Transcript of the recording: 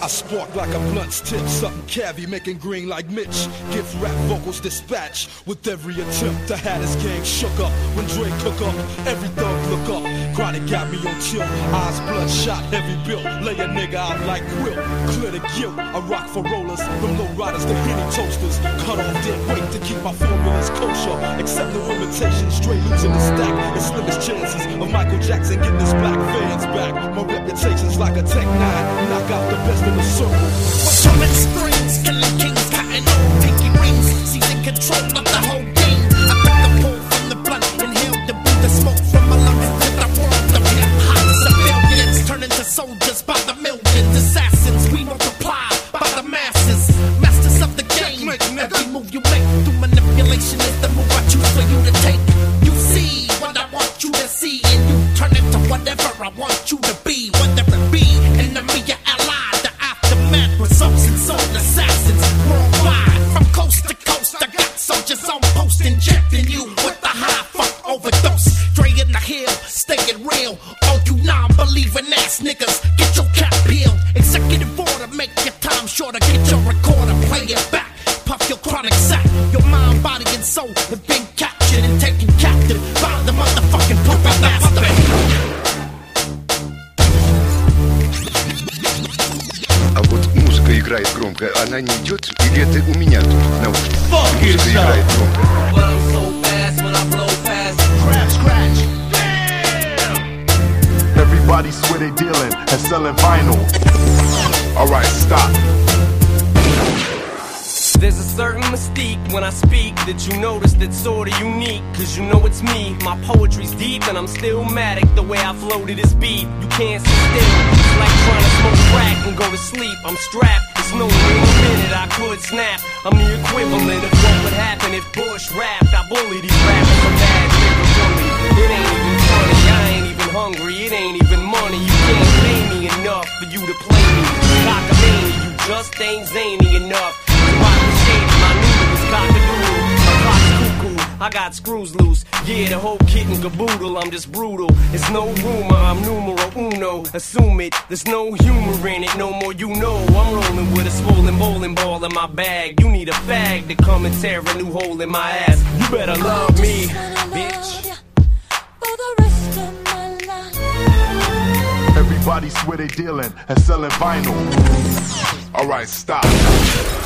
I spark like a blunt's tip, something cavy, making green like Mitch. Gift rap vocals dispatch with every attempt. The Hatters gang shook up when Dre cook up. Every thug look up. Chronic got me on chill. Eyes bloodshot, heavy built. Lay a nigga out like quilt. Clear the guilt. I rock for rollers, from low riders to Henny toasters. Cut off dead weight to keep my formulas kosher. Accept no limitations, straight losing the stack. And slimmest chances of Michael Jackson getting his black fans back. My reputation's like a Tech 9. Knock out the best in the circle. Coming springs, killing kings, cutting off pinky rings, seizing control of the whole game. I took the pull from the blunt, inhaled the Buddha smoke from my lungs to the world of hip hop. Civilians turn into soldiers by the millions, assassins we multiply by the masses. Masters of the game, every move you make through manipulation is the move I choose for you to take. You see what I want you to see, and you turn into whatever I want you to be. Whether it be enemy or ally, the aftermath results in soul assassins worldwide. From coast to coast, I got soldiers on post injecting you with the high fuck overdose. Dre in the hill, staying real. All you non-believing ass niggas, get your cap peeled. Executive order, make your time shorter. Get your recorder, play it back. Puff your chronic sack. Your mind, body, and soul have been captured and taken captive by the motherfucking puppet master. А вот музыка играет громко, она не идет или это у меня тут наушник? Музыка играет громко. Everybody swear they dealing and selling vinyl. Alright, stop. There's a certain mystique when I speak that you notice that's sorta unique. Cause you know it's me, my poetry's deep and I'm stillmatic. The way I flow to this beat, you can't sit still. It's like trying to smoke crack and go to sleep. I'm strapped, it's no real minute I could snap. I'm the equivalent of what would happen if Bush rapped. I bully these rappers, I'm bad nigga bully. It ain't even funny, I ain't even hungry. It ain't even money, you can't pay me enough for you to play me. Cockamania, you just ain't zany enough. My noodle is cock-a-doodle, my clock's cuckoo, I got screws loose. Yeah, the whole kit and caboodle, I'm just brutal. It's no rumor, I'm numero uno. Assume it, there's no humor in it, no more you know. I'm rolling with a swollen bowling ball in my bag. You need a fag to come and tear a new hole in my ass. You better love me, bitch. For the rest of my life. Everybody swear they dealing and selling vinyl. Alright, stop.